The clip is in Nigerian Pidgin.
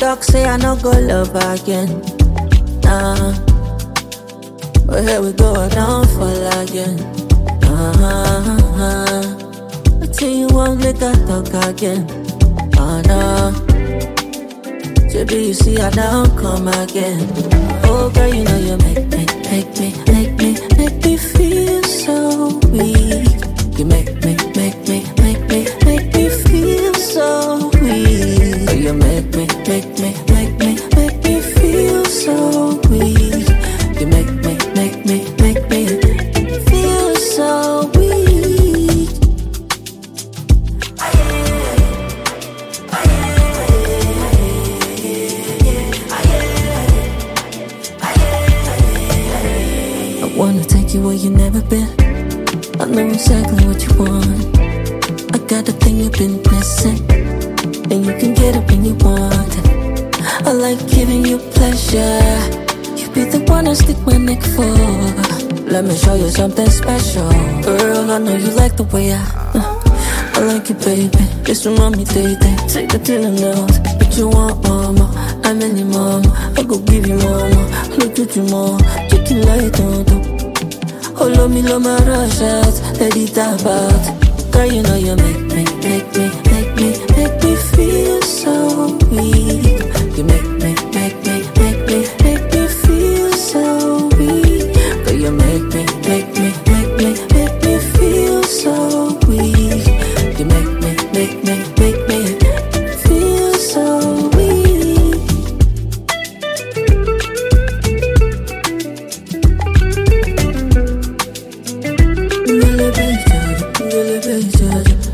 talk, say I no go love again. Nah. But here we go, I don't fall again. I tell you one, make I talk again. Nah. Baby, you see I don't come again. Oh girl, you know you make me feel so weak. You make me feel so weak. Oh, you make me feel so weak. You make me feel so weak. I wanna take you where you never been. I know exactly what you want. I got the thing you've been missing, and you can get it when you want it. I like giving you pleasure. You be the one I stick my neck for. Let me show you something special. Girl, I know you like the way I like it, baby. Just remind me, day. Take it till the nose. But you want more. I'm any mama. I go give you more. Look at you more. Take it light on. Hold me, love my rush out. Let it tap out. Girl, you know you make me feel so weak. You make me feel so weak. Girl, you make me feel so weak. You make me feel so weak. Really big judge.